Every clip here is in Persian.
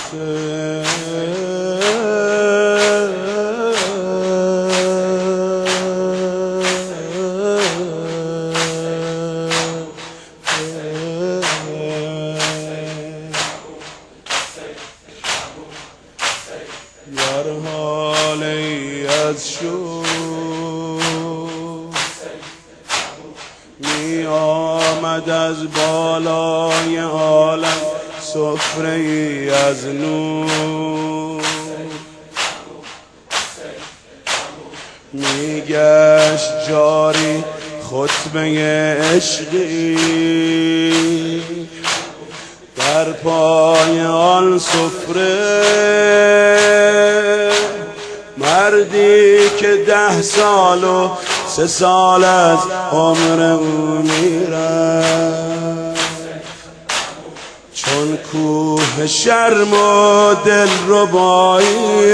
در حالی از شور می آمد از بالای عالم سفره ای از نور می گشت جاری خطبه عشقی در پای آن سفره مردی که 10 سال و 3 سال از عمر او میرد چون کوه شرم و دلربایی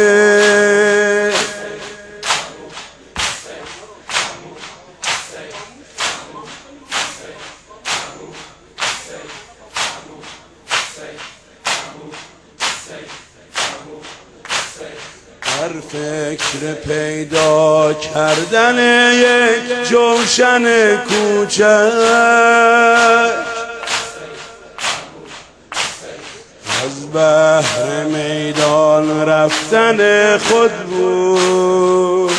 در فکر پیدا کردن یک جوشن کوچک از بحر میدان رفتن خود بود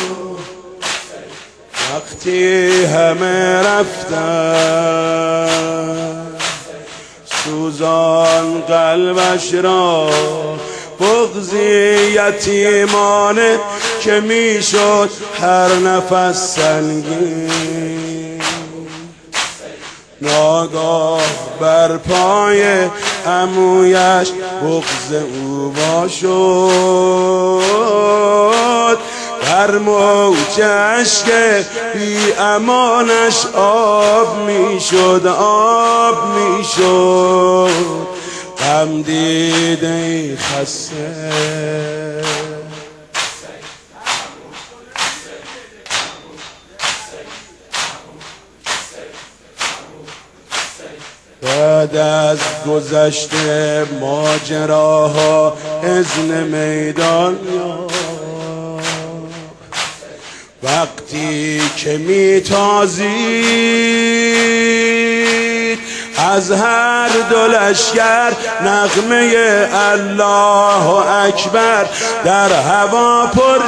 وقتی همه رفتن سوزان قلبش را بغضی یتیمانه که میشد هر نفس سنگین ناگاه بر پای عمویش بغض او وا شد در موج اشک بی امانش آب میشد غم دیده خسته بعد از گذشته ماجراها اذن میدان وقتی که میتازید از هر دو لشکر نغمه الله اکبر در هوا پر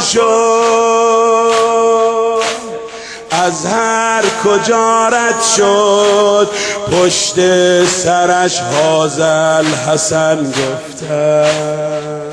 شد از هر کجا رد شد پشت سرش هذا الحسن گفتن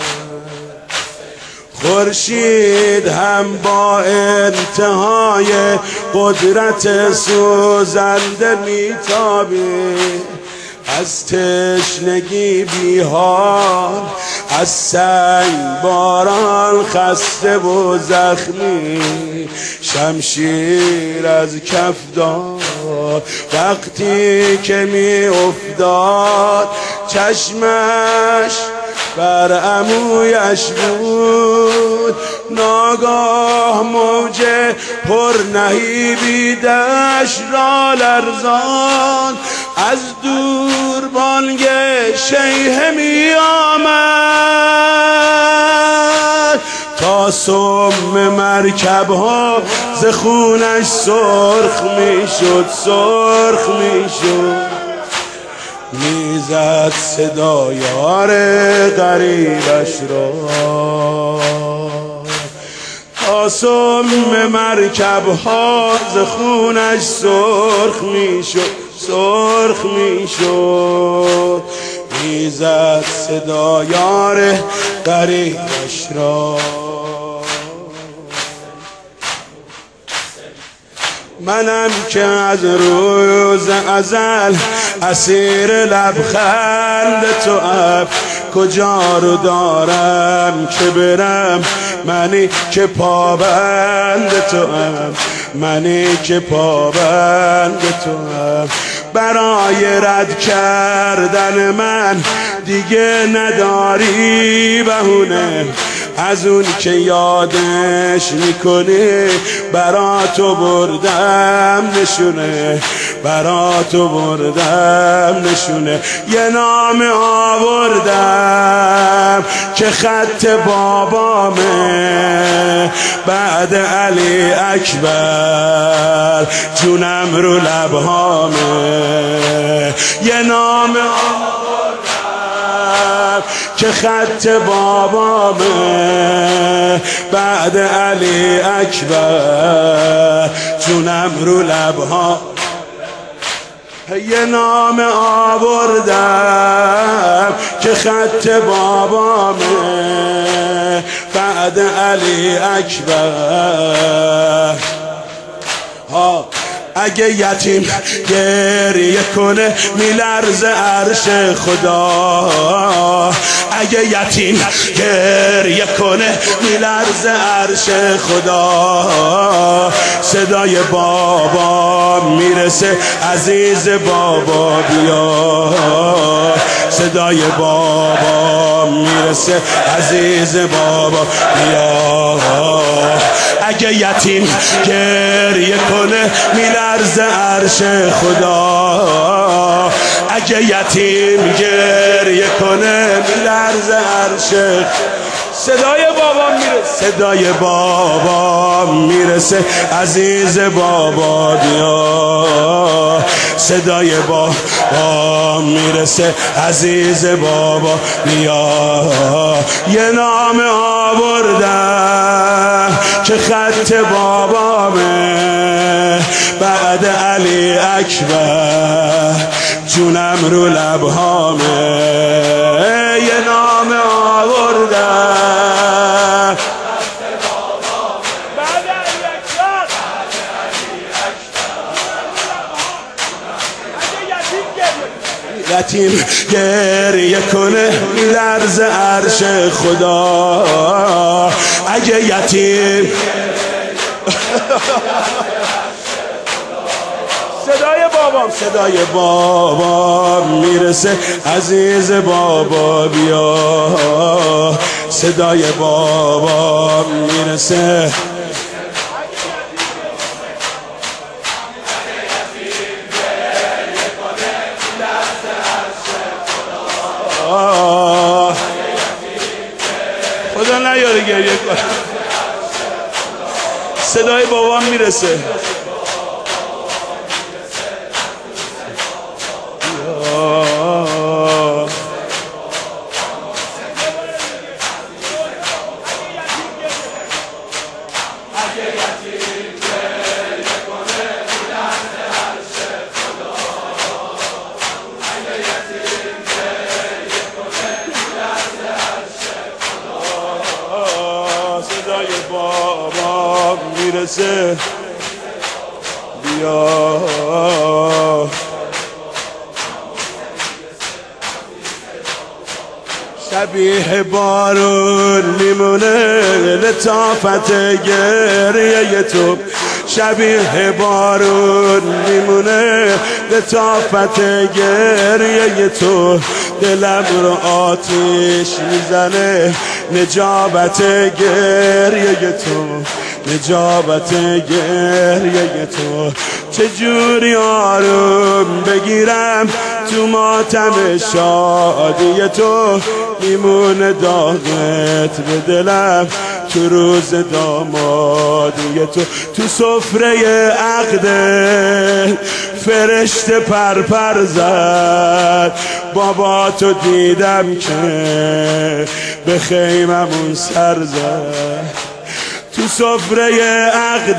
خورشید هم با انتهای قدرت سوزنده میتابید از تشنگی بیحال از سنگ باران خسته و زخمی شمشیر از کف داد وقتی که می افتاد چشمش بر عمویش بود ناگاه موج پر نهیبی دشت را لرزاند از دور بانگ شیهه می آمد تا سم مرکب ها ز خونش سرخ می شد میزد صدا یار غریبش را تا سم مرکب ها ز خونش سرخ می شد میزد صدا یار غریبش را منم که از روز ازل اسیر لبخند تو اب کجا رو دارم که برم منی که پابند تو ام برای رد کردن من دیگه نداری بهونه از اون که یادش میکنی برا تو بردم نشونه یه نام آوردم که خط بابامه، بعد علی اکبر جونم رو لبهامه. یه نام آوردم که خط بابامه، بعد علی اکبر جونم رو لبهامه. یه نام آوردم که خط بابامه، بعد علی اکبر. اگه یتیم گریه کنه میلرزه عرش خدا، اگه یتیم گریه کنه میلرزه عرش خدا. صدای بابا میرسه عزیز بابا بیا، صدای بابا میرسه عزیز بابا بیا. اگه یتیم گریه کنه میلرزه عرش خدا، اگه یتیم گریه کنه میلرزه عرش. صدای بابا میرسه، صدای بابا میرسه عزیز بابا بیا، صدای بابا میرسه عزیز بابا بیا. یه نام آوردم که خط بابامه، بعد علی اکبر جونم رو لبهامه. یه نام آوردم بعد علی اکبر، یتیم گریه کنه میلرزه عرش خدا، اگه یتیم صدای بابام، صدای بابا میرسه عزیز بابا بیا، صدای بابا میرسه. خدا نیاره گریه کن، صدای بابام میرسه. صدای بابا میرسه بیا، شبیه بارون میمونه لطافت گریه تو، شبیه بارون میمونه لطافت گریه تو. دلم رو آتیش میزنه نجابت گریه تو، نجابت گریه تو. چجوری آروم بگیرم تو ماتم شادی تو، میمونه داغت به دلم تو روز دامادی تو. تو سفره عقد فرشته پرپر زد، بابا تو دیدم که به خیممون سر زد. تو سفره عقد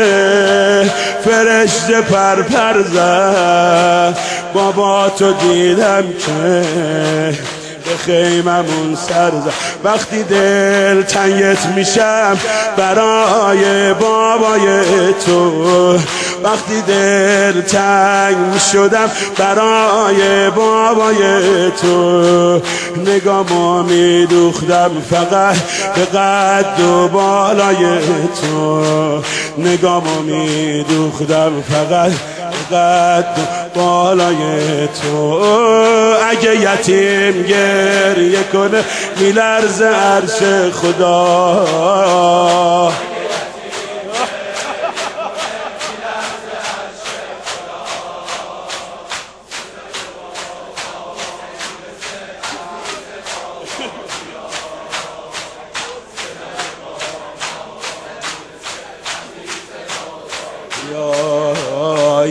فرشته پرپر زد، بابا تو دیدم که به خیممون سر زد. وقتی دل تنگت میشم برای بابای تو، وقتی دل تنگ میشدم برای بابای تو، نگامو میدوختم فقط به قد و بالای تو، نگامو میدوختم فقط به قد و بالای تو. اگه یتیم گریه کنه میلرزه عرش خدا،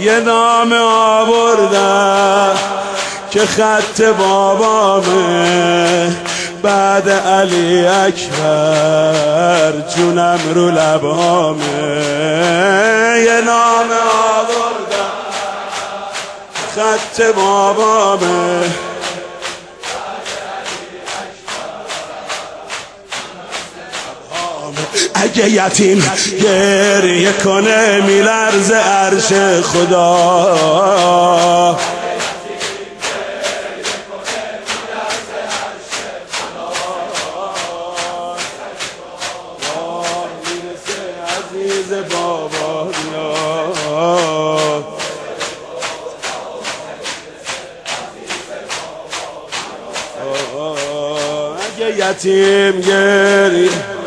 یه نام آوردم که خط بابامه، بعد علی اکبر جونم رو لبامه. یه نام آوردم خط بابامه، اگه یتیم گریه کنه میلرزه عرش خدا. عزیز بابا اگه یتیم گریه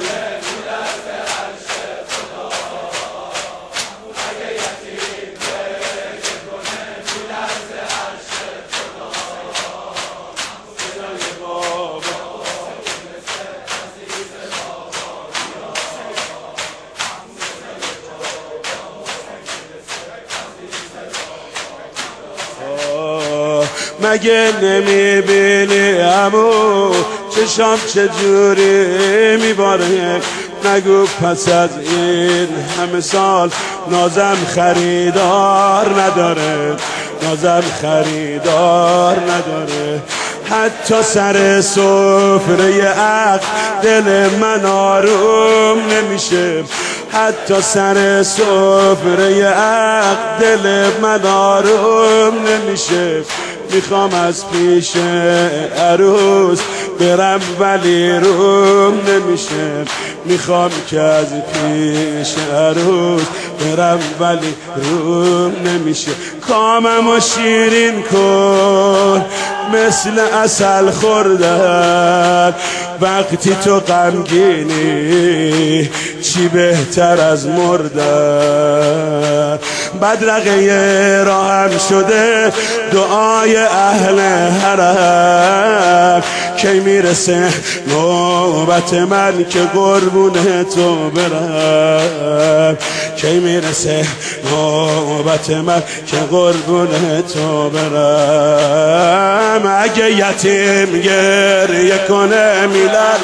مگه نمیبینی عمو چشام چجوری میباره؟ نگو پس از این همه سال نازم خریدار نداره، نازم خریدار نداره. حتی سر سفره عقل دل من آروم نمیشه، حتی سر سفره عقل دل من آروم نمیشه. میخوام از پیش عروس برم ولی روم نمیشه، میخوام که از پیش عروس برم ولی روم نمیشه. کاممو شیرین کن مثل عسل خوردن، وقتی تو غمگینی چی بهتر از مردن. بدرقه راهم شده دعای اهل حرم، کی میرسه نوبت من که قربون تو برم، کی میرسه نوبت من که قربون تو برم. اگه یتیم گریه کنه میلر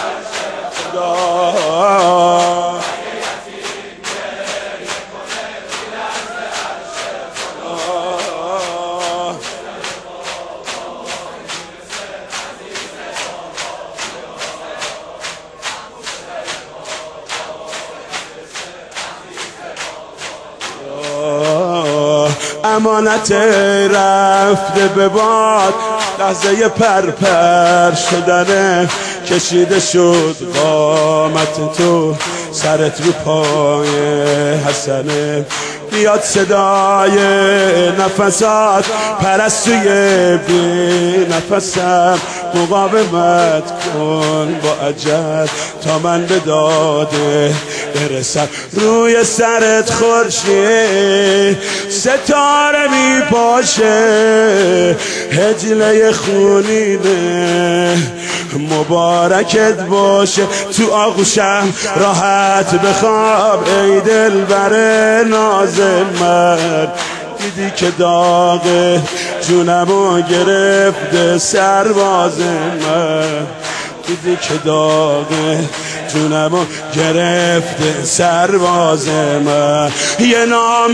امانت رفته به باد، لحظه پرپر شدنه، کشیده شد قامت تو سرت رو پای حسنه. بیاد صدای نفسات پرستوی بی نفسم، مقاومت کن با اجل تا من به داده برسم. روی سرت خورشید ستاره می پاشه، هجله خونینه مبارکت باشه. تو آغوشم راحت بخواب ای دلبر ناز من، دیدی که داغ جونمو گرفته سرباز من، دیدی که داغ جونمو گرفته سرباز من. یه نام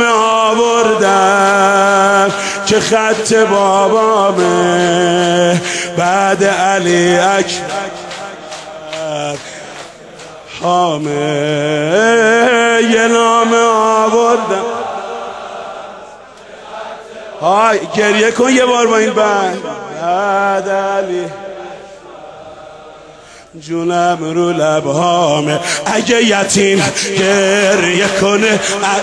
آوردم که خط بابامه، بعد علی اکبر حامه. یه نام آوردم. های گریه کن یه بار با این بند. بعد علی جونم رو لبهامه، اگه یتیم گریه کنه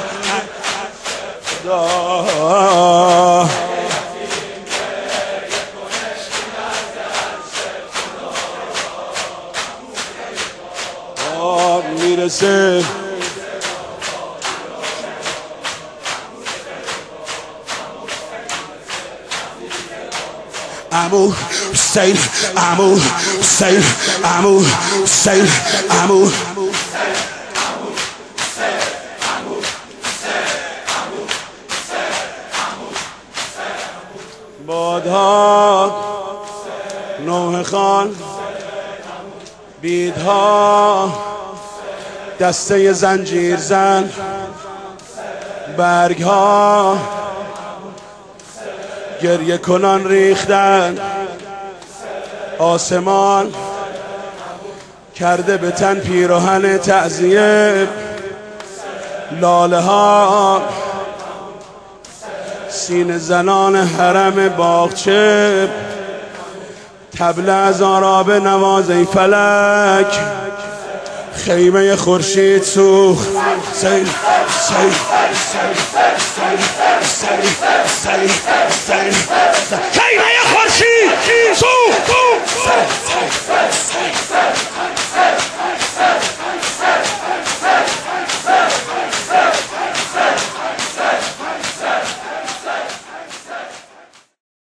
میرسه. عمو حسین، عمو حسین، عمو حسین، عمو بیدها نوح خان، بیدها دسته زنجیر زن، برگها گریه کنان ریختن، آسمان کرده به تن پیراهن تعزیه، لاله ها سینه زنان حرم باغچه، طبل از آراب نوازه فلک، خیمه خورشید سوخت، سیل سیل سیل سیل سیل سیل خیمه خورشید